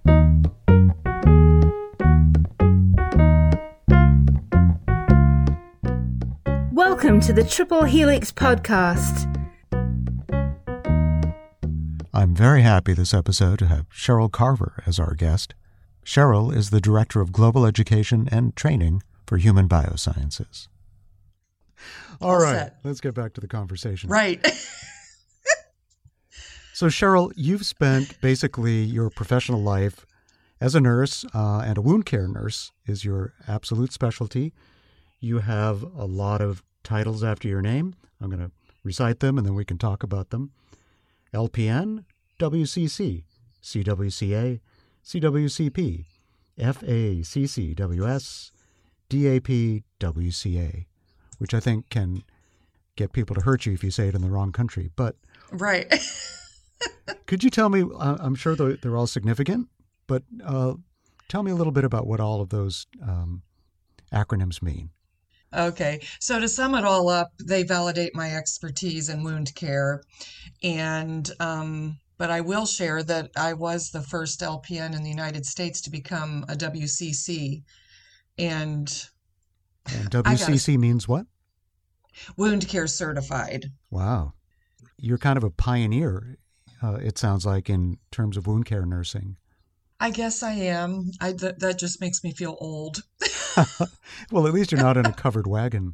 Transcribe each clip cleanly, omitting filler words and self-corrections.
Welcome to the Triple Helix podcast. I'm very happy this episode to have Cheryl Carver as our guest. Cheryl is the Director of Global Education and Training for Human Biosciences. All right, set. Let's get back to the conversation. Right. So, Cheryl, you've spent basically your professional life as a nurse, and a wound care nurse is your absolute specialty. You have a lot of titles after your name. I'm going to recite them, and then we can talk about them. LPN, WCC, CWCA, CWCP, FACCWS, DAP, WCA, which I think can get people to hurt you if you say it in the wrong country. But right. Could you tell me, I'm sure they're all significant, but tell me a little bit about what all of those acronyms mean. Okay. So to sum it all up, they validate my expertise in wound care. And, but I will share that I was the first LPN in the United States to become a WCC. And WCC means what? Wound care certified. Wow. You're kind of a pioneer, it sounds like, in terms of wound care nursing. I guess I am. That just makes me feel old. Well, at least you're not in a covered wagon.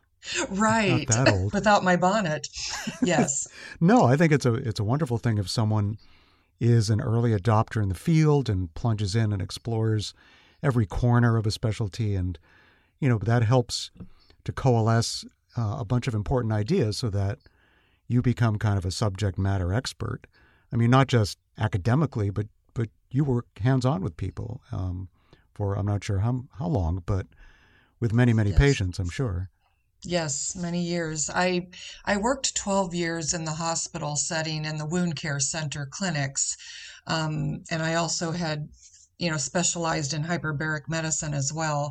Right. Not that old. Without my bonnet. Yes. No, I think it's a wonderful thing if someone is an early adopter in the field and plunges in and explores every corner of a specialty. And, that helps to coalesce a bunch of important ideas so that you become kind of a subject matter expert. I mean, not just academically, but you work hands-on with people for I'm not sure how long, but with many Yes. patients, I'm sure. Yes, many years. I worked 12 years in the hospital setting in the wound care center clinics. And I also had, specialized in hyperbaric medicine as well.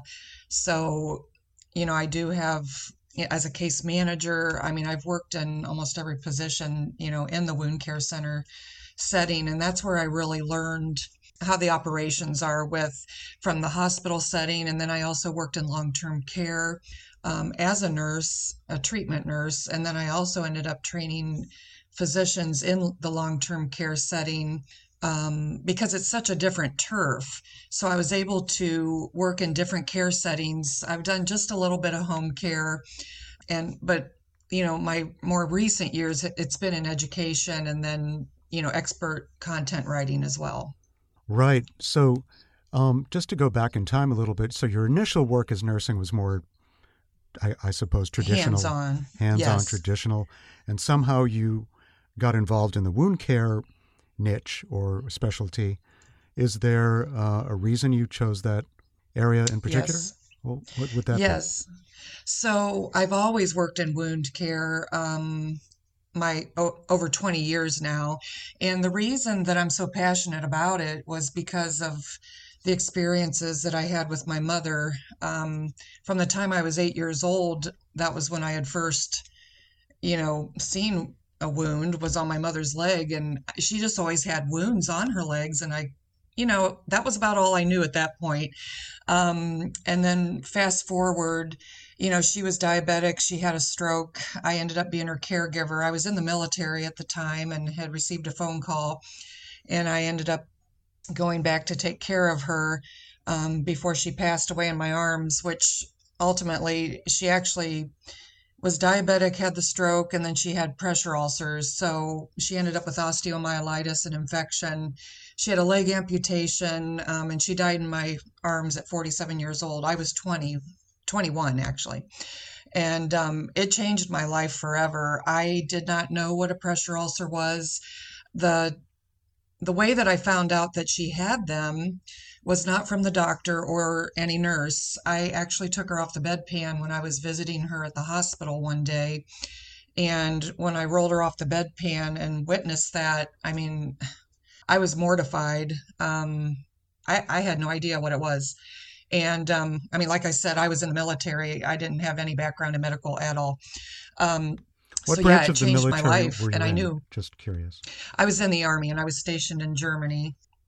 So, I do have, as a case manager, I've worked in almost every position, in the wound care center setting. And that's where I really learned how the operations are from the hospital setting. And then I also worked in long-term care as a nurse, a treatment nurse. And then I also ended up training physicians in the long-term care setting because it's such a different turf. So I was able to work in different care settings. I've done just a little bit of home care, but my more recent years, it's been in education and then, expert content writing as well. Right. So just to go back in time a little bit, so your initial work as nursing was more, I suppose, traditional. Hands-on. Hands-on, Yes. traditional. And somehow you got involved in the wound care niche or specialty. Is there a reason you chose that area in particular? Yes. Well, what would that be? Yes. So I've always worked in wound care, over 20 years now. And the reason that I'm so passionate about it was because of the experiences that I had with my mother. From the time I was 8 years old, that was when I had first, seen a wound, was on my mother's leg. And she just always had wounds on her legs. And that was about all I knew at that point. And then fast forward, she was diabetic. She had a stroke. I ended up being her caregiver. I was in the military at the time and had received a phone call, and I ended up going back to take care of her before she passed away in my arms, which ultimately she actually was diabetic, had the stroke, and then she had pressure ulcers. So she ended up with osteomyelitis and infection. She had a leg amputation, and she died in my arms at 47 years old. I was 21 actually. And it changed my life forever. I did not know what a pressure ulcer was. The way that I found out that she had them was not from the doctor or any nurse. I actually took her off the bedpan when I was visiting her at the hospital one day. And when I rolled her off the bedpan and witnessed that, I was mortified. I had no idea what it was. And like I said, I was in the military. I didn't have any background in medical at all. What So branch yeah, it of the changed my military life, were you and I in? knew. Just curious. I was in the Army, and I was stationed in Germany.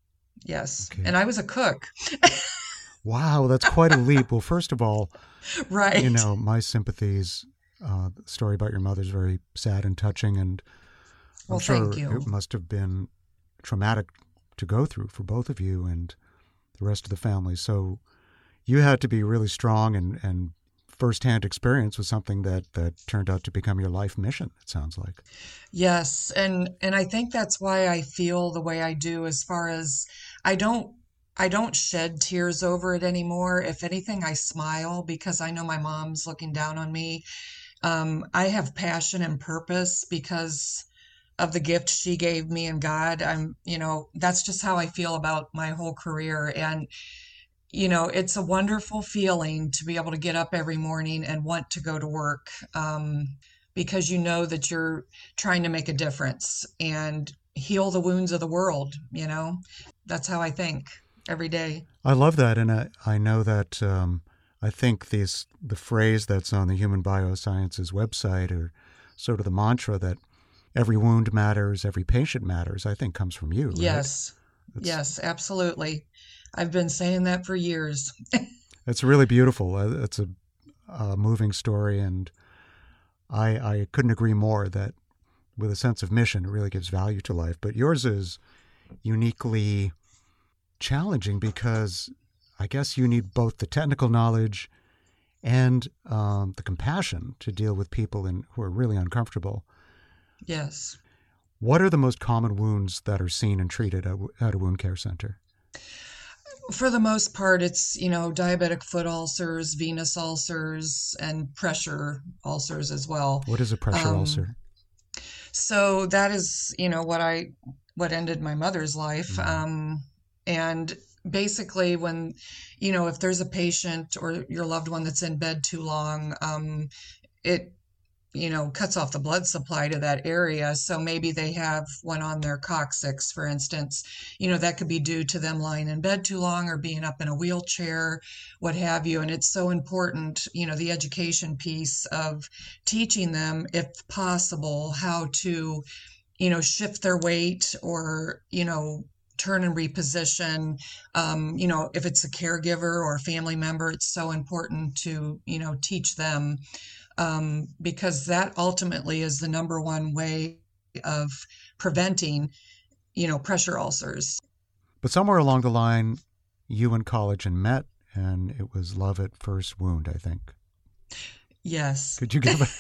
Yes. Okay. And I was a cook. Wow, that's quite a leap. Well, first of all, Right. my sympathies. The story about your mother is very sad and touching, and I'm Well, thank sure you. it must have been traumatic to go through for both of you and the rest of the family. So you had to be really strong and firsthand experience with something that turned out to become your life mission, it sounds like. Yes, and I think that's why I feel the way I do as far as I don't I don't shed tears over it anymore. If anything, I smile because I know my mom's looking down on me. I have passion and purpose because of the gift she gave me and God. That's just how I feel about my whole career. And it's a wonderful feeling to be able to get up every morning and want to go to work, because you know that you're trying to make a difference and heal the wounds of the world. That's how I think every day. I love that, and I know that I think the phrase that's on the Human Biosciences website, or sort of the mantra that every wound matters, every patient matters, I think comes from you, right? Yes, It's yes, absolutely. I've been saying that for years. it's really beautiful. It's a moving story, and I couldn't agree more that with a sense of mission, it really gives value to life. But yours is uniquely challenging because I guess you need both the technical knowledge and the compassion to deal with people who are really uncomfortable. Yes. What are the most common wounds that are seen and treated at a wound care center? For the most part, it's, diabetic foot ulcers, venous ulcers, and pressure ulcers as well. What is a pressure Um, ulcer? so that is, what ended my mother's life. Mm. And basically, when, if there's a patient or your loved one that's in bed too long, it cuts off the blood supply to that area. So maybe they have one on their coccyx, for instance. That could be due to them lying in bed too long or being up in a wheelchair, what have you. And it's so important, the education piece of teaching them, if possible, how to, shift their weight or, turn and reposition. If it's a caregiver or a family member, it's so important to, teach them, because that ultimately is the number one way of preventing, pressure ulcers. But somewhere along the line, you and collagen met, and it was love at first wound, I think. Yes. Could you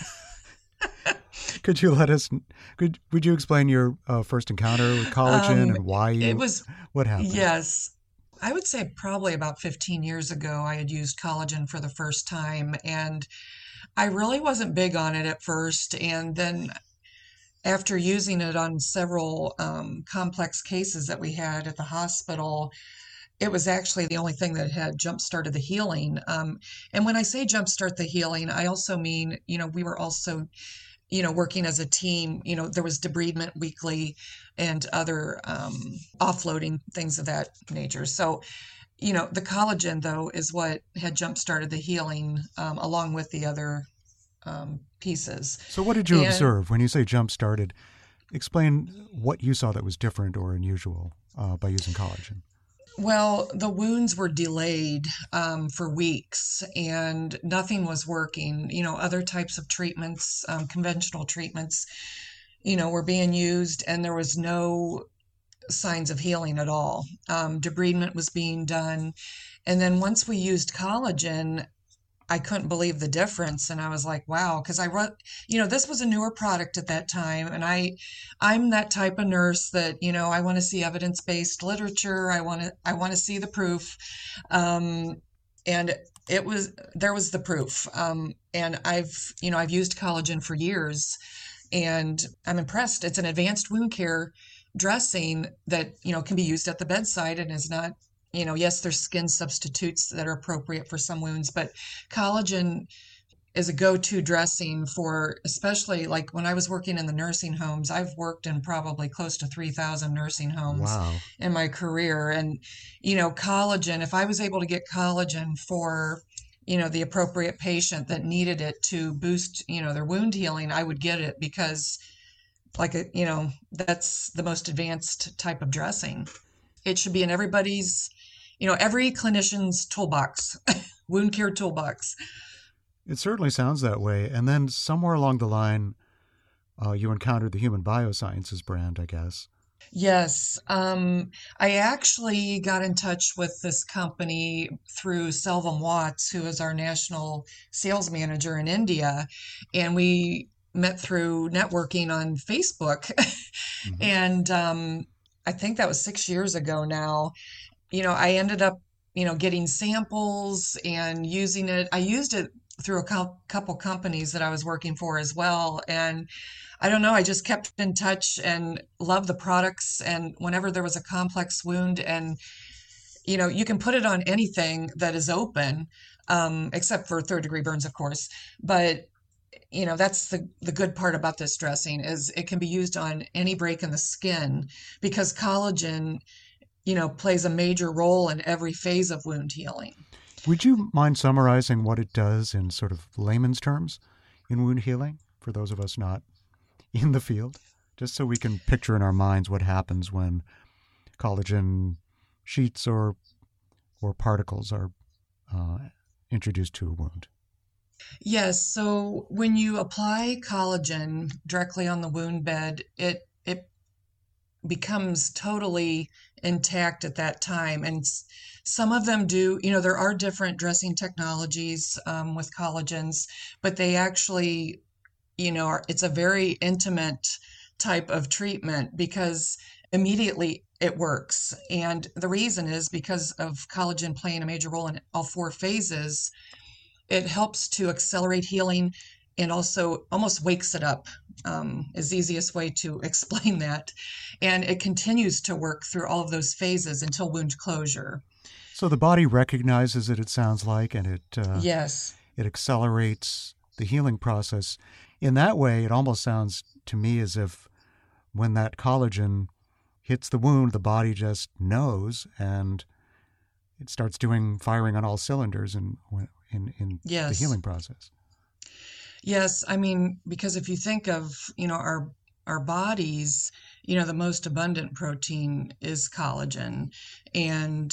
could you let us, would you explain your first encounter with collagen Um, and why it was, what happened? yes. I would say probably about 15 years ago, I had used collagen for the first time, and I really wasn't big on it at first. And then after using it on several complex cases that we had at the hospital, it was actually the only thing that had jump started the healing. And when I say jump start the healing, I also mean, we were also, working as a team. There was debridement weekly and other offloading, things of that nature. So, the collagen, though, is what had jump started the healing, along with the other pieces. So what did you And observe when you say jump started? Explain what you saw that was different or unusual by using collagen. well, the wounds were delayed for weeks and nothing was working. Other types of treatments, conventional treatments, were being used and there was no signs of healing at all. Debridement was being done. And then once we used collagen, I couldn't believe the difference. And I was like, wow, because this was a newer product at that time. And I'm that type of nurse that, I want to see evidence-based literature. I want to see the proof. And there was the proof. And I've used collagen for years and I'm impressed. It's an advanced wound care dressing that, can be used at the bedside and is not, yes, there's skin substitutes that are appropriate for some wounds, but collagen is a go-to dressing for, especially like when I was working in the nursing homes. I've worked in probably close to 3,000 nursing homes Wow. in my career. And, collagen, if I was able to get collagen for, the appropriate patient that needed it to boost, their wound healing, I would get it because that's the most advanced type of dressing. it should be in everybody's, every clinician's toolbox, wound care toolbox. It certainly sounds that way. And then somewhere along the line, you encountered the Human Biosciences brand, I guess. Yes, I actually got in touch with this company through Selvam Watts, who is our national sales manager in India, and we met through networking on Facebook. Hmm. And I think that was 6 years ago now. I ended up, getting samples and using it. I used it through a couple companies that I was working for as well. And I don't know, I just kept in touch and loved the products. And whenever there was a complex wound, and you can put it on anything that is open, except for third degree burns, of course. But that's the good part about this dressing is it can be used on any break in the skin because collagen, plays a major role in every phase of wound healing. Would you mind summarizing what it does in sort of layman's terms in wound healing for those of us not in the field, just so we can picture in our minds what happens when collagen sheets or particles are introduced to a wound? Yes, so when you apply collagen directly on the wound bed, it becomes totally intact at that time. And some of them do, there are different dressing technologies with collagens, but they actually, it's a very intimate type of treatment because immediately it works. And the reason is because of collagen playing a major role in all four phases. It helps to accelerate healing and also almost wakes it up, is the easiest way to explain that. And it continues to work through all of those phases until wound closure. So the body recognizes it sounds like, and Yes. it accelerates the healing process. In that way, it almost sounds to me as if when that collagen hits the wound, the body just knows and it starts firing on all cylinders in the Yes. healing process. Yes. I mean, because if you think of, our bodies, the most abundant protein is collagen. And,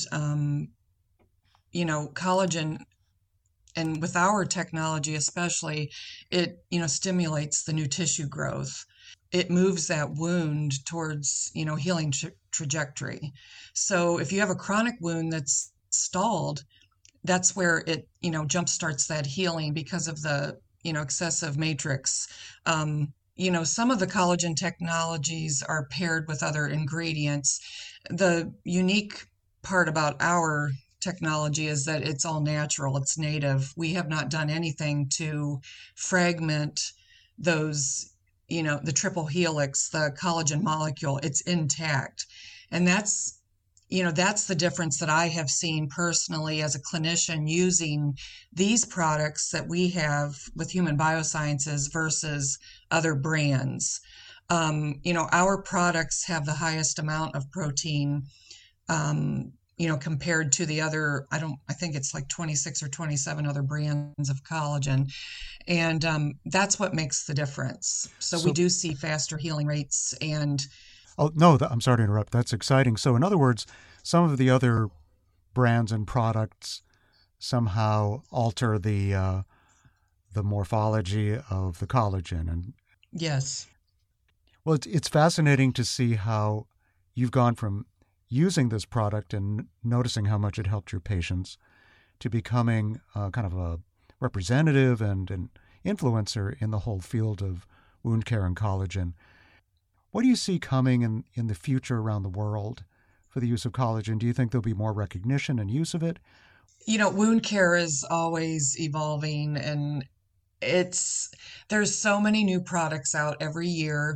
collagen, and with our technology especially, it, stimulates the new tissue growth. It moves that wound towards, healing trajectory. So if you have a chronic wound that's stalled, that's where it, jump starts that healing because of the, excessive matrix. Some of the collagen technologies are paired with other ingredients. The unique part about our technology is that it's all natural, it's native. We have not done anything to fragment those, the triple helix, the collagen molecule, it's intact. And that's the difference that I have seen personally as a clinician using these products that we have with Human Biosciences versus other brands. Our products have the highest amount of protein, compared to the other, I think it's like 26 or 27 other brands of collagen. And that's what makes the difference. So we do see faster healing rates and Oh, no, I'm sorry to interrupt. That's exciting. So, in other words, some of the other brands and products somehow alter the morphology of the collagen. And yes. well, it's fascinating to see how you've gone from using this product and noticing how much it helped your patients to becoming kind of a representative and an influencer in the whole field of wound care and collagen. What do you see coming in the future around the world for the use of collagen? Do you think there'll be more recognition and use of it? Wound care is always evolving and there's so many new products out every year.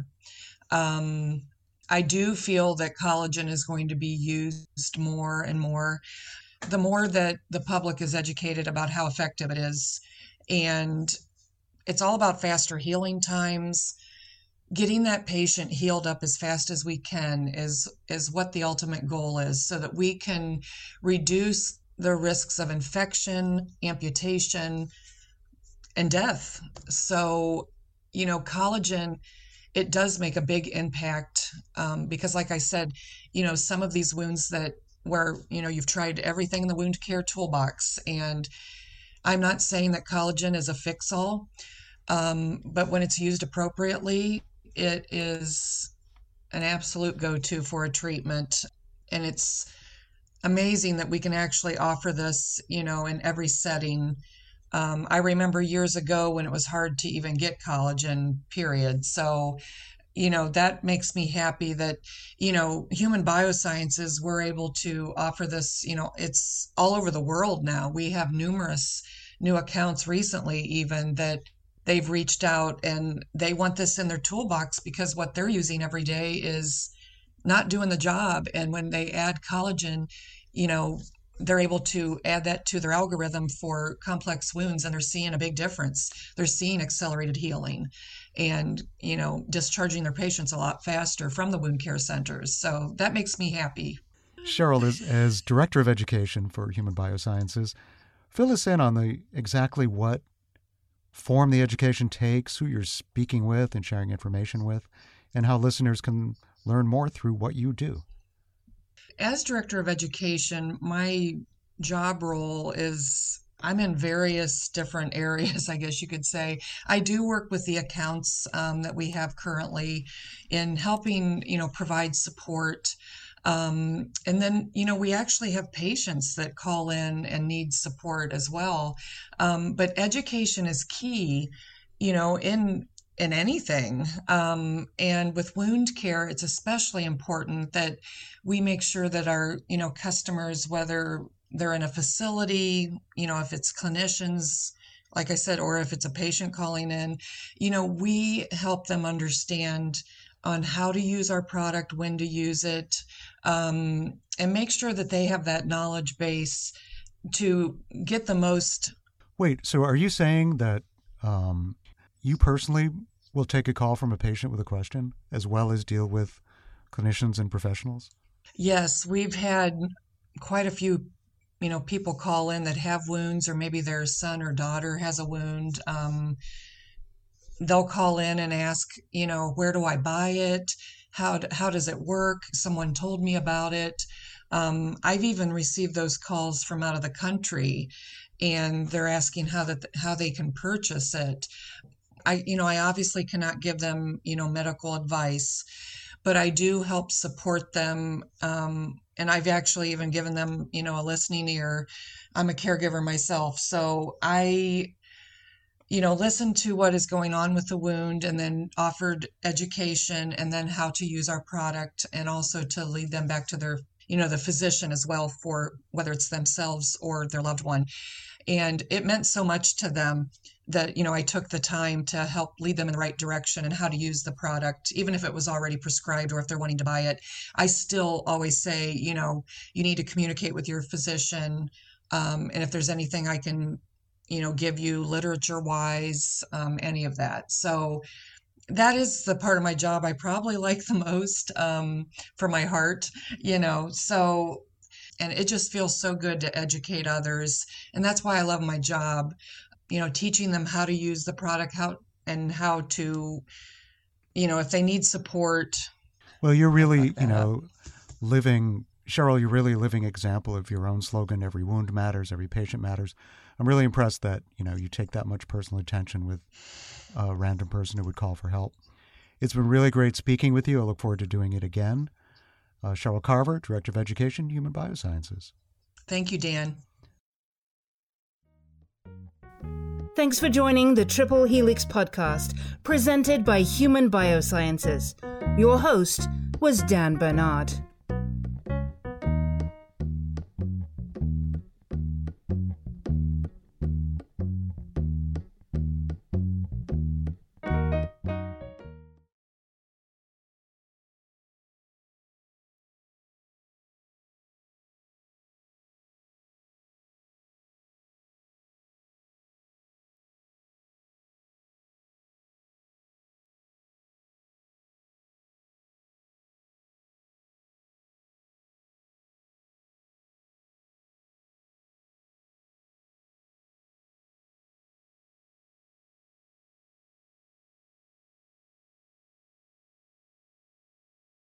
I do feel that collagen is going to be used more and more. The more that the public is educated about how effective it is, and it's all about faster healing times. Getting that patient healed up as fast as we can is what the ultimate goal is, so that we can reduce the risks of infection, amputation, and death. So, collagen, it does make a big impact, because like I said, some of these wounds where you've tried everything in the wound care toolbox, and I'm not saying that collagen is a fix-all, but when it's used appropriately, it is an absolute go-to for a treatment. And it's amazing that we can actually offer this, in every setting. I remember years ago when it was hard to even get collagen, period. So, that makes me happy that, Human Biosciences, we're able to offer this, it's all over the world now. We have numerous new accounts recently, even that they've reached out and they want this in their toolbox because what they're using every day is not doing the job. And when they add collagen, they're able to add that to their algorithm for complex wounds, and they're seeing a big difference. They're seeing accelerated healing and, discharging their patients a lot faster from the wound care centers. So that makes me happy. Cheryl, as Director of Education for Human Biosciences, fill us in on exactly what form the education takes, who you're speaking with and sharing information with, and how listeners can learn more through what you do. As Director of Education, my job role is I'm in various different areas, I guess you could say. I do work with the accounts that we have currently in helping, provide support. And then, we actually have patients that call in and need support as well. But education is key, in anything. And with wound care, it's especially important that we make sure that our, customers, whether they're in a facility, if it's clinicians, like I said, or if it's a patient calling in, we help them understand on how to use our product, when to use it, and make sure that they have that knowledge base to get the most. Wait, so are you saying that you personally will take a call from a patient with a question as well as deal with clinicians and professionals? Yes, we've had quite a few, people call in that have wounds, or maybe their son or daughter has a wound. They'll call in and ask, where do I buy it? How does it work? Someone told me about it. I've even received those calls from out of the country, and they're asking how they can purchase it. I obviously cannot give them, medical advice, but I do help support them. And I've actually even given them, a listening ear. I'm a caregiver myself. So I, listen to what is going on with the wound, and then offered education, and then how to use our product, and also to lead them back to their, the physician as well, for whether it's themselves or their loved one. And it meant so much to them that, I took the time to help lead them in the right direction and how to use the product, even if it was already prescribed or if they're wanting to buy it. I still always say, you need to communicate with your physician. And if there's anything I can, give you literature wise, any of that. So that is the part of my job I probably like the most, for my heart, so. And it just feels so good to educate others. And that's why I love my job, teaching them how to use the product, how to, if they need support. Well, you're really, living, Cheryl, you're really a living example of your own slogan, every wound matters, every patient matters. I'm really impressed that, you take that much personal attention with a random person who would call for help. It's been really great speaking with you. I look forward to doing it again. Cheryl Carver, Director of Education, Human Biosciences. Thank you, Dan. Thanks for joining the Triple Helix podcast, presented by Human Biosciences. Your host was Dan Bernard.